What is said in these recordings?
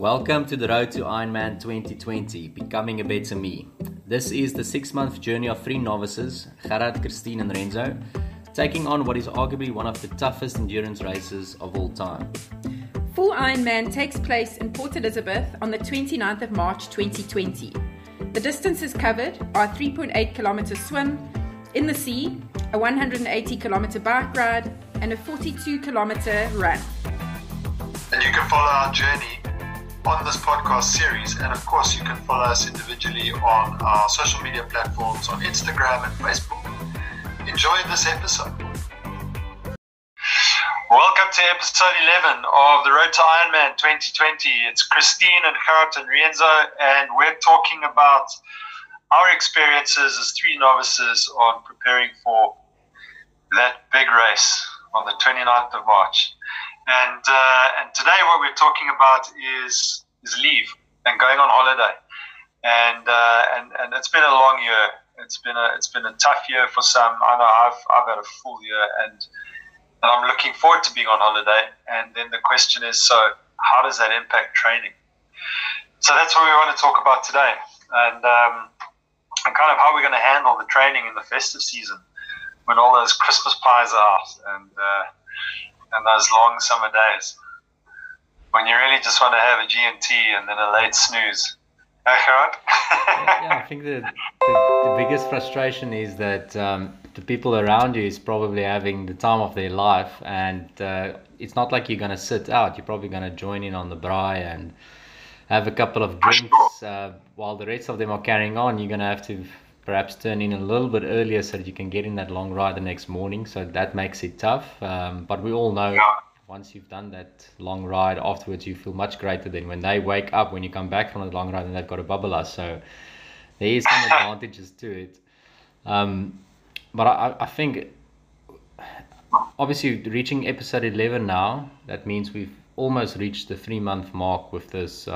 Welcome to the Road to Ironman 2020, Becoming a Better Me. This is the 6-month journey of 3 novices, Gerard, Christine and Renzo, taking on what is arguably one of the toughest endurance races of all time. Full Ironman takes place in Port Elizabeth on the 29th of March 2020. The distances covered are a 3.8 kilometer swim in the sea, a 180 kilometer bike ride, and a 42 kilometer run. And you can follow our journey on this podcast series, and of course you can follow us individually on our social media platforms on Instagram and Facebook. Enjoy this episode. Welcome to episode 11 of the Road to Ironman 2020. It's Christine and Gerard and Renzo, and we're talking about our experiences as 3 novices on preparing for that big race on the 29th of March. And today what we're talking about is leave and going on holiday. And it's been a long year. It's been a tough year for some. I know I've had a full year, and I'm looking forward to being on holiday. And then the question is, so how does that impact training? So that's what we want to talk about today, and kind of how we're going to handle the training in the festive season when all those Christmas pies are out and those long summer days when you really just want to have a G&T and then a late snooze. Gerard? Yeah, I think the biggest frustration is that the people around you is probably having the time of their life, and it's not like you're going to sit out. You're probably going to join in on the braai and have a couple of drinks while the rest of them are carrying on. You're going to have to perhaps turn in a little bit earlier so that you can get in that long ride the next morning. So that makes it tough. But we all know once you've done that long ride, afterwards you feel much greater than when they wake up, when you come back from the long ride and they've got a bubble. So there is some advantages to it. But I think obviously reaching episode 11 now, that means we've almost reached the 3-month mark with this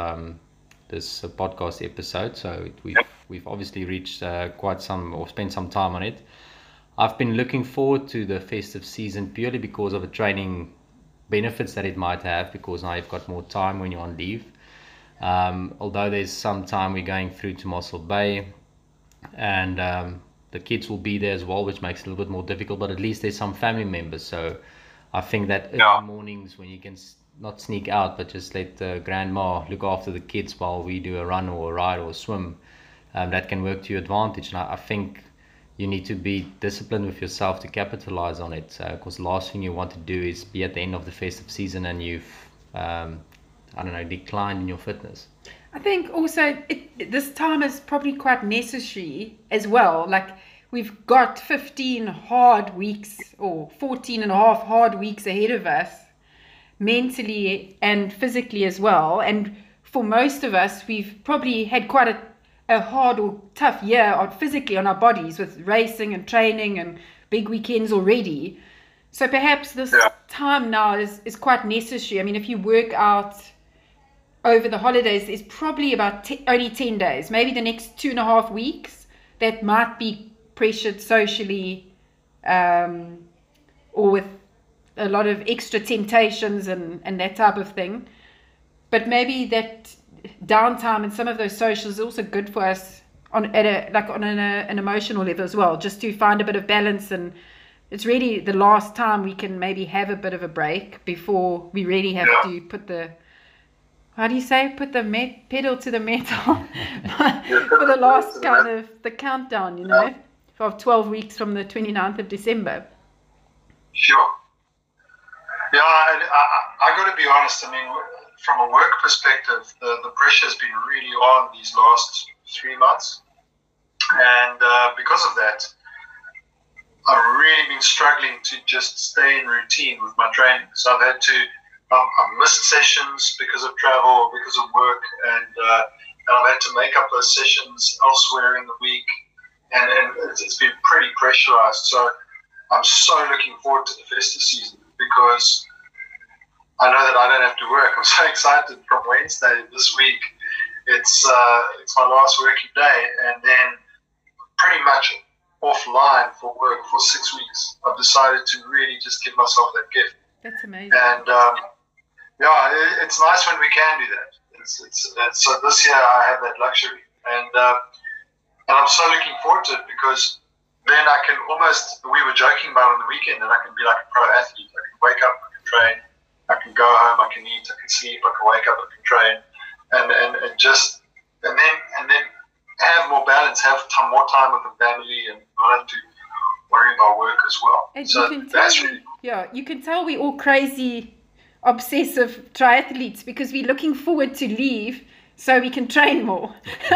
podcast episode. So we've obviously reached quite some, or spent some time on it. I've been looking forward to the festive season purely because of the training benefits that it might have, because now you've got more time when you're on leave. Although there's some time we're going through to Mossel Bay, and the kids will be there as well, which makes it a little bit more difficult, but at least there's some family members. So I think that early mornings when you can not sneak out, but just let grandma look after the kids while we do a run or a ride or a swim, that can work to your advantage. And I think you need to be disciplined with yourself to capitalize on it, because the last thing you want to do is be at the end of the festive season and you've declined in your fitness. I think also this time is probably quite necessary as well. Like, we've got 15 hard weeks or 14 and a half hard weeks ahead of us, mentally and physically as well. And for most of us, we've probably had quite a hard or tough year physically on our bodies, with racing and training and big weekends already. So perhaps this time now is quite necessary. I mean, if you work out over the holidays, there's probably about only 10 days, maybe the next 2.5 weeks, that might be pressured socially, or with a lot of extra temptations and that type of thing. But maybe that downtime and some of those socials is also good for us on an emotional level as well, just to find a bit of balance. And it's really the last time we can maybe have a bit of a break before we really have to put the pedal to the metal for the last kind of the countdown, of 12 weeks from the 29th of December. Sure. Yeah, I got to be honest. I mean, from a work perspective, the pressure has been really on these last 3 months. And because of that, I've really been struggling to just stay in routine with my training. So I've missed sessions because of travel, because of work, and I've had to make up those sessions elsewhere in the week. And it's been pretty pressurized. So I'm so looking forward to the festive season, because I know that I don't have to work. I'm so excited. From Wednesday this week, it's my last working day, and then pretty much offline for work for 6 weeks. I've decided to really just give myself that gift. That's amazing. And it's nice when we can do that. So this year I have that luxury, and I'm so looking forward to it, because then I can almost, we were joking about on the weekend, that I can be like a pro athlete. I can wake up, I can train, I can go home, I can eat, I can sleep, I can wake up, I can train, and then have more balance, have more time with the family, and not have to worry about work as well. And so that's really cool. you can tell we're all crazy, obsessive triathletes, because we're looking forward to leave so we can train more.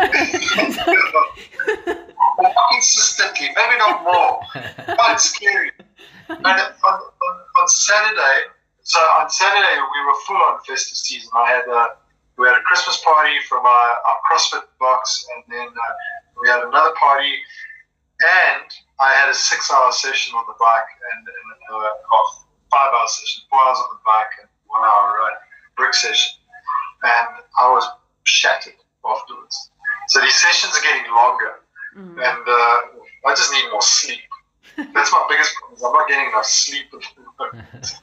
More consistently, maybe not more. Quite scary. And on Saturday, we were full on festive season. We had a Christmas party from our CrossFit box, and then we had another party, and I had a 6-hour session on the bike, and a 5-hour session, 4 hours on the bike, and 1 hour run, brick session, and I was shattered afterwards. So these sessions are getting longer, and I just need more sleep. That's my biggest problem. I'm not getting enough sleep at the moment.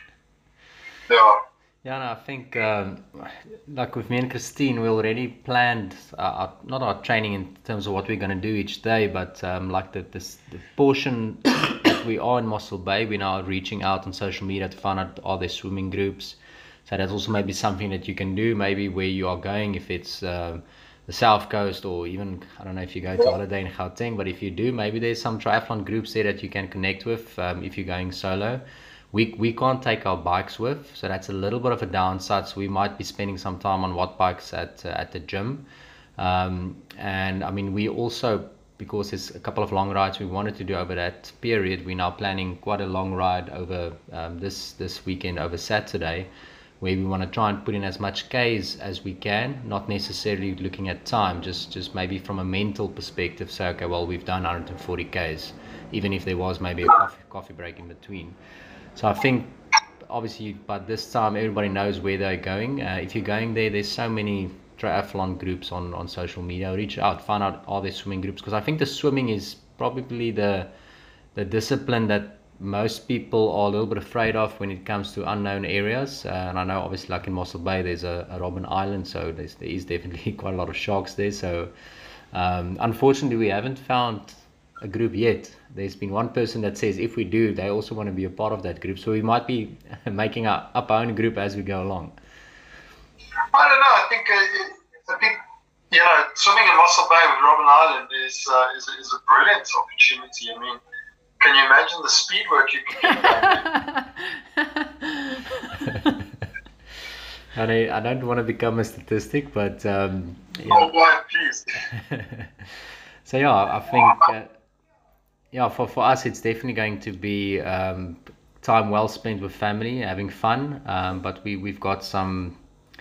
Yeah, no, I think like with me and Christine, we already planned not our training in terms of what we're going to do each day, but like the portion that we are in Mossel Bay, we're now reaching out on social media to find out are there swimming groups. So that's also maybe something that you can do, maybe where you are going, if it's the South Coast, or even, I don't know if you go to holiday in Gauteng, but if you do, maybe there's some triathlon groups there that you can connect with if you're going solo. We can't take our bikes with, so that's a little bit of a downside. So we might be spending some time on watt bikes at the gym. And I mean, we also, because there's a couple of long rides we wanted to do over that period, we're now planning quite a long ride over this weekend, over Saturday, where we want to try and put in as much Ks as we can, not necessarily looking at time, just maybe from a mental perspective. So, okay, well, we've done 140 Ks, even if there was maybe a coffee break in between. So I think, obviously, by this time, everybody knows where they're going. If you're going there, there's so many triathlon groups on social media. Reach out, find out are there swimming groups, because I think the swimming is probably the discipline that most people are a little bit afraid of when it comes to unknown areas. And I know, obviously, like in Mossel Bay, there's a Robben Island, so there is definitely quite a lot of sharks there. So unfortunately, we haven't found a group yet. There's been one person that says if we do, they also want to be a part of that group. So we might be making up our own group as we go along. I don't know. I think swimming in Mossel Bay with Robben Island is a brilliant opportunity. I mean, can you imagine the speed work you can do? I don't want to become a statistic, but oh boy, please. So yeah, I think for us it's definitely going to be time well spent with family, having fun. But we've got some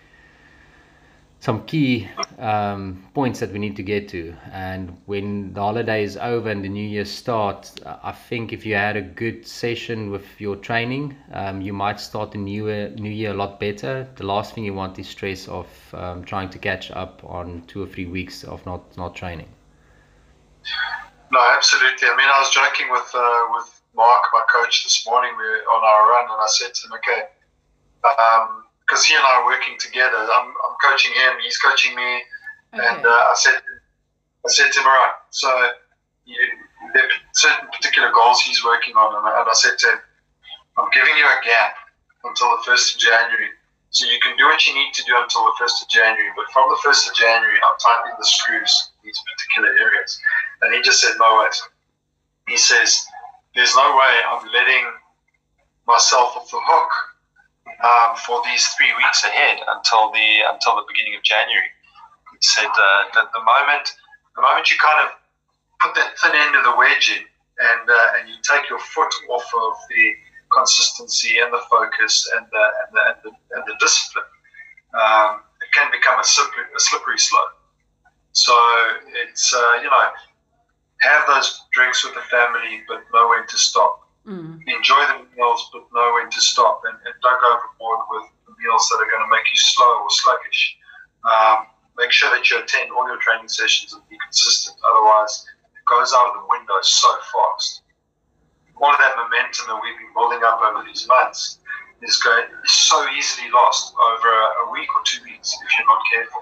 key points that we need to get to, and when the holiday is over and the new year starts, I think if you had a good session with your training, you might start the new year a lot better. The last thing you want is stress of trying to catch up on 2 or 3 weeks of not training. No, absolutely. I mean, I was joking with Mark, my coach, this morning. We were on our run, and I said to him, okay, because he and I are working together. I'm coaching him, he's coaching me, okay. And I said to him, all right, so there are certain particular goals he's working on, and I said to him, I'm giving you a gap until the 1st of January, so you can do what you need to do until the 1st of January, but from the 1st of January, I'm tightening the screws in these particular areas. And he just said, no way. He says, there's no way I'm letting myself off the hook for these 3 weeks ahead until the beginning of January. He said that the moment you kind of put that thin end of the wedge in, and you take your foot off of the consistency and the focus and the discipline, it can become a slippery slope. So it's have those drinks with the family, but know when to stop. Enjoy the meals, but know when to stop, and don't go overboard with the meals that are going to make you slow or sluggish. Make sure that you attend all your training sessions and be consistent. Otherwise, it goes out of the window so fast. All of that momentum that we've been building up over these months is so easily lost over a week or 2 weeks if you're not careful.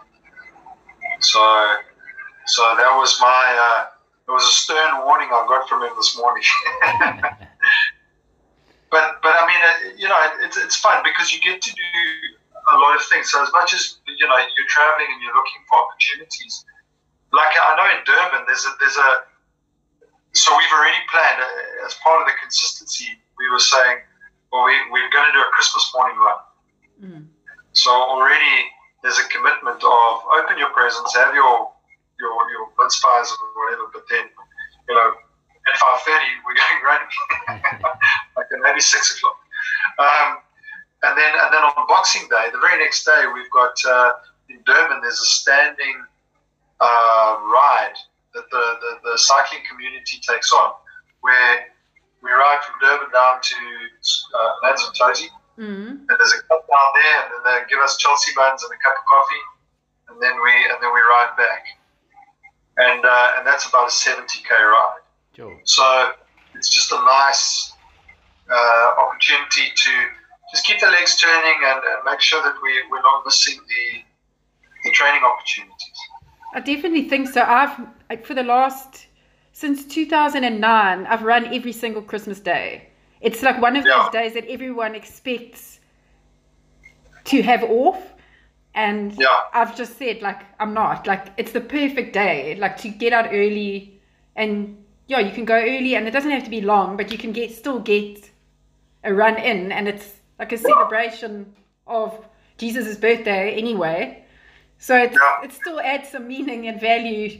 So that was it was a stern warning I got from him this morning. But I mean, it's fun because you get to do a lot of things. So as much as you're traveling and you're looking for opportunities, like I know in Durban, so we've already planned as part of the consistency. We were saying, well, we're going to do a Christmas morning run. Mm. So already there's a commitment of open your presents, have your mince pies or whatever, but then at 5:30 we're going running, like maybe 6 o'clock. And then on Boxing Day, the very next day, we've got in Durban. There's a standing ride that the cycling community takes on, where we ride from Durban down to Amanzimtoti, and there's a club down there, and then they give us Chelsea buns and a cup of coffee, and then we ride back, and that's about a 70k ride. Sure. So it's just a nice opportunity to just keep the legs turning and make sure that we're not missing the training opportunities. I definitely think so. Since 2009, I've run every single Christmas day. It's like one of those days that everyone expects to have off. And I've just said, like, I'm not. Like, it's the perfect day, like, to get out early. And, you can go early, and it doesn't have to be long, but you can still get a run in. And it's like a celebration of Jesus' birthday anyway. So it still adds some meaning and value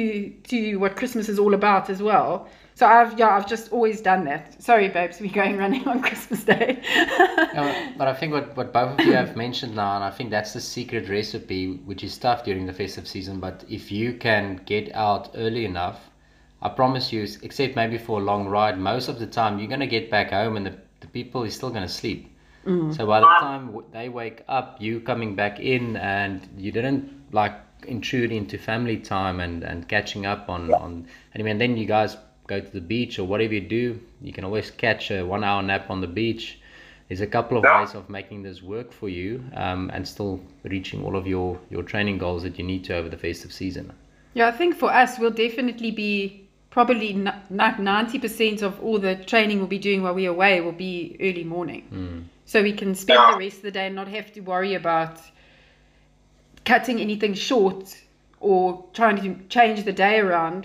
to what Christmas is all about as well. So I've just always done that. Sorry, babes, we're going running on Christmas Day. But I think what both of you have mentioned now, and I think that's the secret recipe, which is tough during the festive season. But if you can get out early enough, I promise you, except maybe for a long ride, most of the time you're going to get back home and the people is still going to sleep. So by the time they wake up, you coming back in, and you didn't like intrude into family time and catching up on and then you guys go to the beach or whatever you do, you can always catch a 1 hour nap on the beach. There's a couple of ways of making this work for you, and still reaching all of your training goals that you need to over the festive season. Yeah, I think for us, we'll definitely be probably 90% of all the training we'll be doing while we're away will be early morning. So we can spend the rest of the day and not have to worry about cutting anything short or trying to change the day around,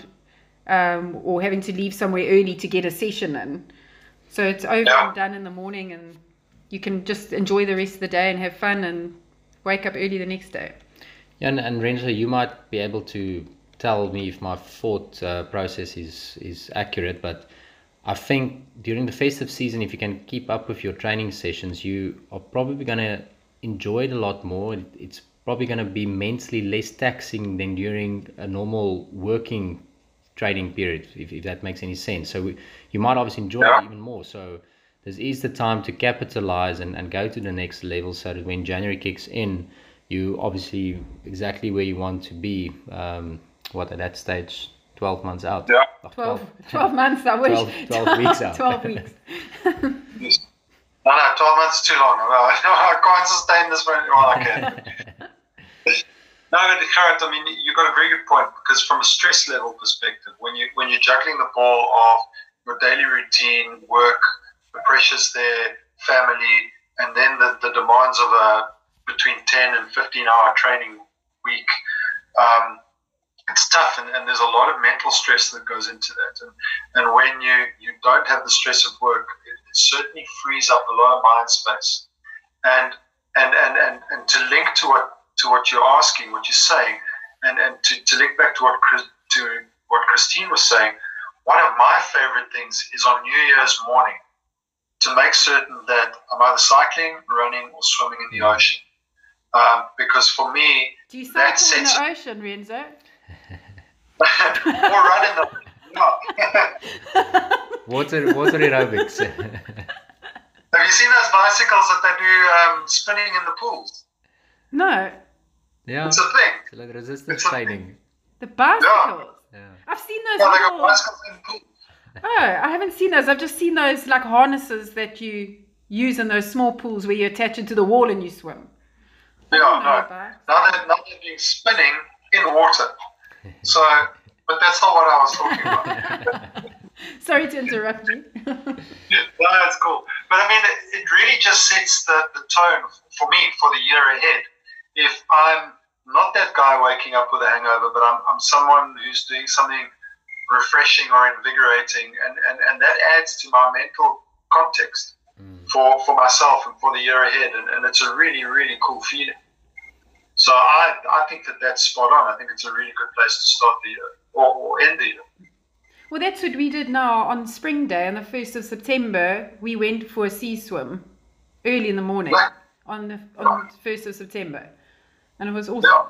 or having to leave somewhere early to get a session in. So it's over and done in the morning, and you can just enjoy the rest of the day and have fun and wake up early the next day. Yeah, and Renzo, you might be able to tell me if my thought process is accurate, but I think during the festive season, if you can keep up with your training sessions, you are probably going to enjoy it a lot more. It's probably going to be mentally less taxing than during a normal working training period, if that makes any sense. So you might obviously enjoy it even more. So this is the time to capitalize and go to the next level, so that when January kicks in, you obviously exactly where you want to be. At that stage, 12 months out. Yeah. 12 months, I wish. 12 weeks out. 12 weeks. No, 12 months is too long. I can't sustain this one. Well, I can. No, but Gerard, I mean, you've got a very good point, because from a stress level perspective, when you're juggling the ball of your daily routine, work, the pressures there, family, and then the demands of a between 10 and 15-hour training week, it's tough, and there's a lot of mental stress that goes into that. And when you don't have the stress of work, it certainly frees up a lot of mind space. And to link to what you're asking, what you're saying, and to link back to what Christine was saying, one of my favorite things is on New Year's morning to make certain that I'm either cycling, running, or swimming in the ocean. Because for me, do you cycle in the ocean, Renzo? Or run in the water aerobics. Have you seen those bicycles that they do spinning in the pools? No. Yeah. It's a thing. It's like resistance training. The bicycles? Yeah. I've seen those. Yeah, they got bicycles in pools. Oh, I haven't seen those. I've just seen those like harnesses that you use in those small pools where you attach it to the wall and you swim. Yeah, I know no. bikes. Now they're being spinning in water. So, but that's not what I was talking about. Sorry to interrupt you. No, it's cool. But I mean, it really just sets the tone for me for the year ahead. If I'm not that guy waking up with a hangover, but I'm someone who's doing something refreshing or invigorating, and that adds to my mental context for myself and for the year ahead, and it's a really, really cool feeling. So I think that's spot on. I think it's a really good place to start the year or end the year. Well, that's what we did now on Spring Day, on the 1st of September. We went for a sea swim early in the morning Right. on the 1st of September. And it was awesome. Yeah.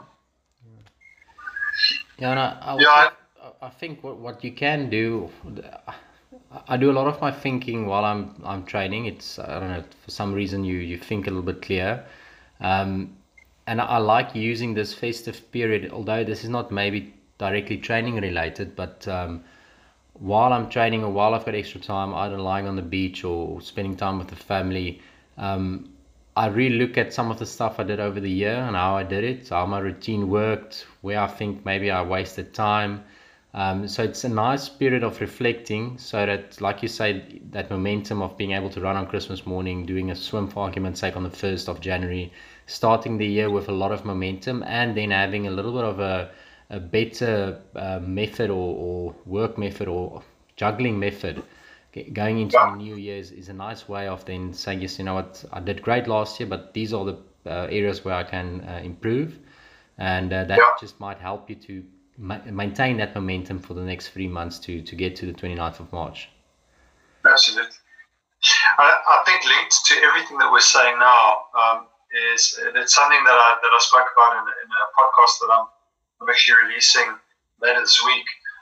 Yeah, and Yeah. I think what you can do, I do a lot of my thinking while I'm training. It's, I don't know, for some reason you think a little bit clear. And I like using this festive period, although this is not maybe directly training related, but while I'm training or while I've got extra time, either lying on the beach or spending time with the family, I really look at some of the stuff I did over the year and how I did it, how my routine worked, where I think maybe I wasted time. So it's a nice period of reflecting, so that, like you say, that momentum of being able to run on Christmas morning, doing a swim for argument's sake on the 1st of January, starting the year with a lot of momentum, and then having a little bit of a better method or work method or juggling method going into the new year's is a nice way of then saying, yes, you know what, I did great last year, but these are the areas where I can improve, and that just might help you to maintain that momentum for the next 3 months to get to the 29th of March. Absolutely. I think linked to everything that we're saying now is it's something that I spoke about in a podcast that I'm actually releasing later this week.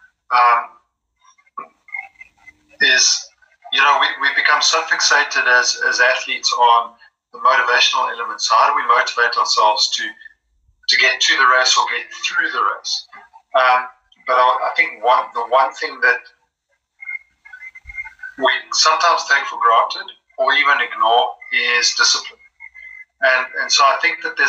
Is, you know, we become so fixated as athletes on the motivational elements. So how do we motivate ourselves to get to the race or get through the race? But I think the one thing that we sometimes take for granted or even ignore is discipline. And so I think that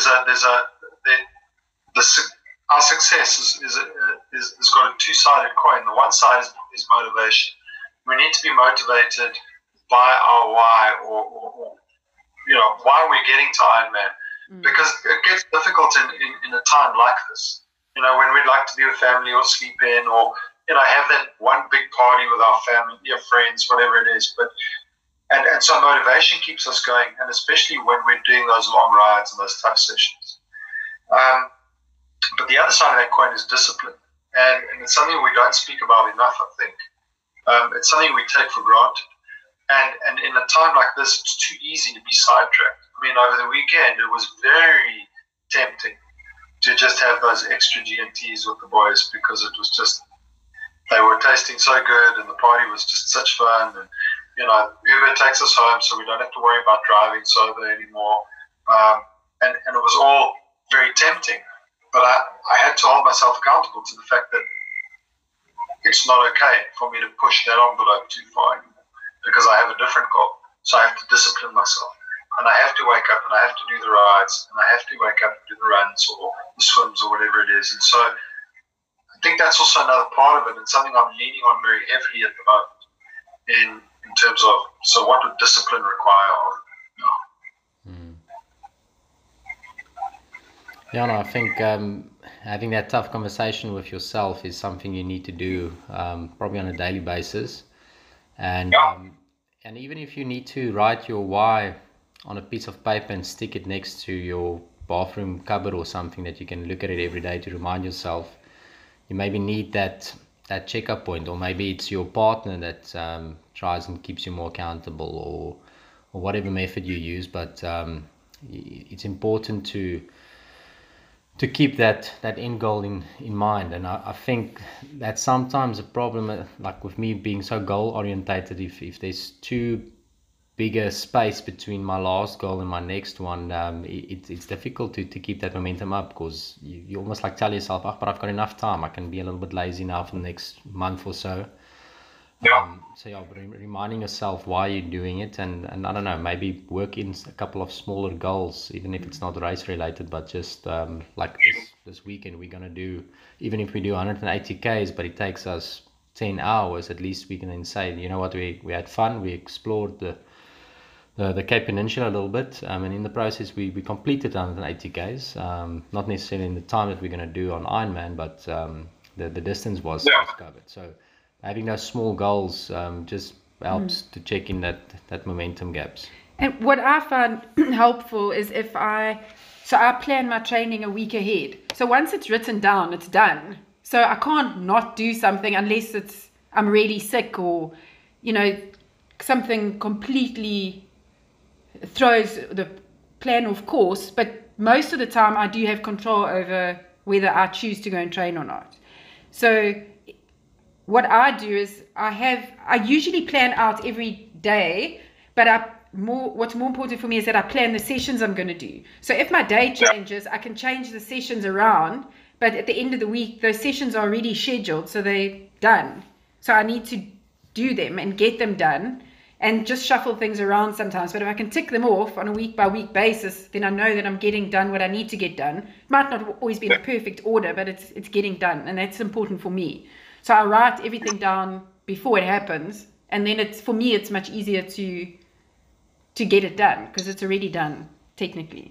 our success is got a two-sided coin. The one side is motivation. We need to be motivated by our why, or you know, why we're getting to Ironman, because it gets difficult in a time like this. You know, when we'd like to be with family or sleep in, or you know, have that one big party with our family, your friends, whatever it is. But and so motivation keeps us going, and especially when we're doing those long rides and those tough sessions. But the other side of that coin is discipline, and it's something we don't speak about enough, I think. It's something we take for granted. And in a time like this, it's too easy to be sidetracked. I mean, over the weekend, it was very tempting to just have those extra G&Ts with the boys, because it was just, they were tasting so good and the party was just such fun. And, you know, Uber takes us home, so we don't have to worry about driving sober anymore. And it was all very tempting. But I had to hold myself accountable to the fact that it's not okay for me to push that envelope too far anymore, because I have a different goal. So I have to discipline myself. And I have to wake up and I have to do the rides, and I have to wake up and do the runs or the swims or whatever it is. And so I think that's also another part of it, and something I'm leaning on very heavily at the moment in terms of, so what would discipline require of me? Yeah, no, I think having that tough conversation with yourself is something you need to do probably on a daily basis. And and even if you need to write your why on a piece of paper and stick it next to your bathroom cupboard or something that you can look at it every day to remind yourself, you maybe need that checkup point, or maybe it's your partner that tries and keeps you more accountable, or whatever method you use. But it's important to keep that end goal in mind. And I think that's sometimes a problem, like with me being so goal orientated, if there's too big a space between my last goal and my next one, it's difficult to keep that momentum up, because you almost like tell yourself, but I've got enough time, I can be a little bit lazy now for the next month or so. So yeah, reminding yourself why you're doing it, and I don't know, maybe work in a couple of smaller goals, even if it's not race related, but just like this weekend we're gonna do, even if we do 180 Ks, but it takes us 10 hours, at least we can then say, you know what, we had fun, we explored the Cape Peninsula a little bit, and in the process we completed 180 Ks, not necessarily in the time that we're gonna do on Ironman, but the distance was covered. So having those small goals just helps to check in that momentum gaps. And what I find helpful is I plan my training a week ahead. So once it's written down, it's done. So I can't not do something unless I'm really sick or, something completely throws the plan off course. But most of the time I do have control over whether I choose to go and train or not. So what I do is I usually plan out every day, but what's more important for me is that I plan the sessions I'm going to do. So if my day changes, I can change the sessions around, but at the end of the week, those sessions are already scheduled, so they're done. So I need to do them and get them done and just shuffle things around sometimes. But if I can tick them off on a week-by-week basis, then I know that I'm getting done what I need to get done. It might not always be in a perfect order, but it's getting done, and that's important for me. So I write everything down before it happens, and then for me it's much easier to get it done because it's already done technically.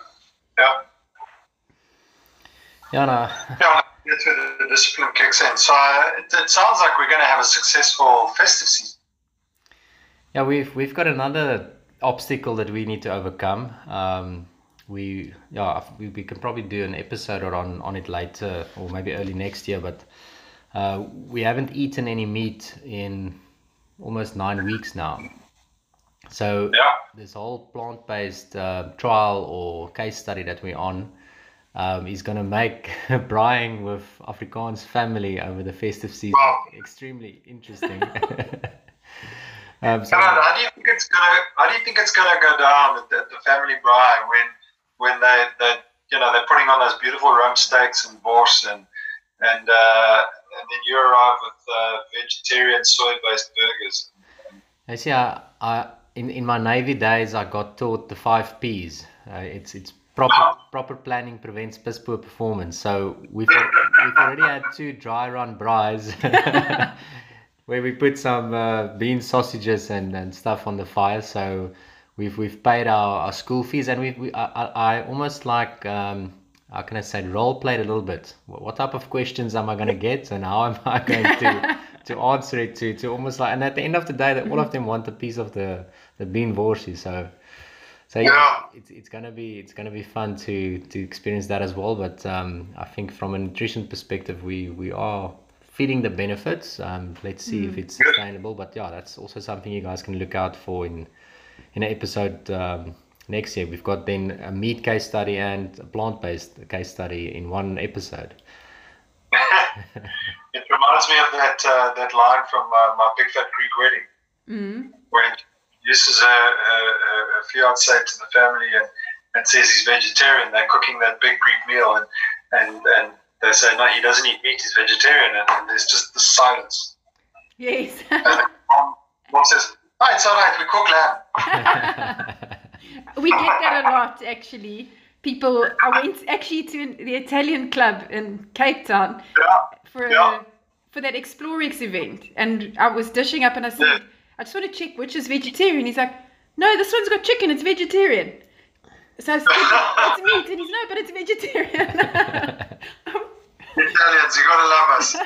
That's where the discipline kicks in. So it sounds like we're going to have a successful festive season. Yeah, we've got another obstacle that we need to overcome. We can probably do an episode on it later or maybe early next year, but we haven't eaten any meat in almost 9 weeks now. So this whole plant-based trial or case study that we're on is going to make braaiing with Afrikaans family over the festive season extremely interesting. How do you think it's gonna go down at the family braai when they're putting on those beautiful rump steaks and bors and then you arrive with vegetarian soy-based burgers. Yes, in my Navy days, I got taught the 5 Ps. It's proper planning prevents piss poor performance. So we've already had 2 dry run braais where we put some bean sausages and stuff on the fire. So we've paid our school fees, and I almost like how can I say, role played a little bit. What type of questions am I going to get, and how am I going to answer it to almost like, and at the end of the day, that all of them want a piece of the bean worsie. So it's gonna be fun to experience that as well. But I think from a nutrition perspective, we are feeding the benefits. Let's see if it's sustainable. But yeah, that's also something you guys can look out for in an episode next year. We've got then a meat case study and a plant-based case study in one episode. It reminds me of that line from my Big Fat Greek Wedding, where he introduces a fiance to the family and says he's vegetarian. They're cooking that big Greek meal, and they say, no, he doesn't eat meat, he's vegetarian, and there's just the silence. Yes. And then mom says, oh, it's all right, we cook lamb. We get that a lot, actually. I went actually to the Italian club in Cape Town for that Explorex event, and I was dishing up, and I said, I just want to check which is vegetarian. He's like, no, this one's got chicken, it's vegetarian. So I said, it's meat, and he's, no, but it's vegetarian. Italians, you gotta love us.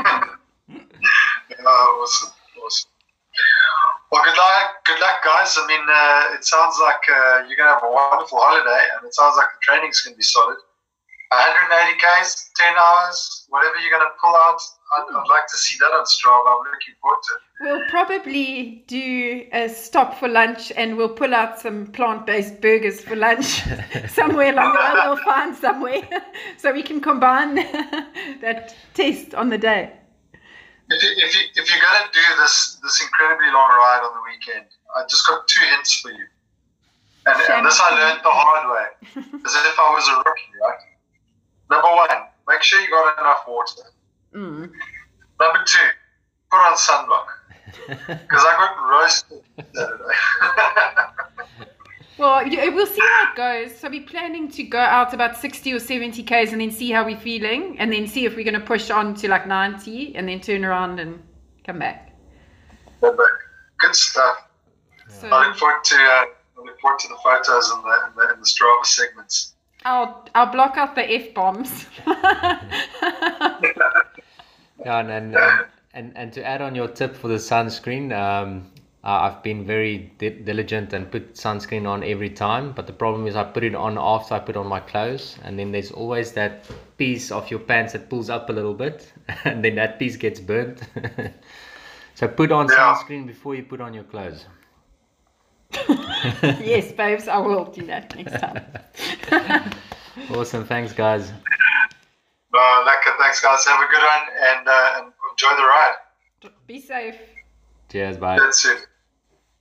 Awesome. Well, good luck, guys. I mean, it sounds like you're gonna have a wonderful holiday, and it sounds like the training's gonna be solid. 180 Ks, 10 hours, whatever you're gonna pull out. I'd like to see that on Strava. I'm looking forward to it. We'll probably do a stop for lunch, and we'll pull out some plant-based burgers for lunch somewhere along the way. We'll find somewhere so we can combine that test on the day. If you're going to do this incredibly long ride on the weekend, I just got 2 hints for you. And this I learned the hard way, as if I was a rookie, right? Number 1, make sure you got enough water. Number 2, put on sunblock. Because I got roasted Saturday. Well, we'll see how it goes. So we're planning to go out about 60 or 70 Ks and then see how we're feeling, and then see if we're going to push on to like 90 and then turn around and come back. Good stuff. So I look forward to the photos in the Strava segments. I'll block out the F-bombs. Yeah, and to add on your tip for the sunscreen, I've been very diligent and put sunscreen on every time, but the problem is I put it on after I put on my clothes, and then there's always that piece of your pants that pulls up a little bit, and then that piece gets burnt. So put on sunscreen before you put on your clothes. Yes, babes, I will do that next time. Awesome, thanks guys. Lekker, thanks guys. Have a good one and enjoy the ride. Be safe. Cheers, bye. That's it.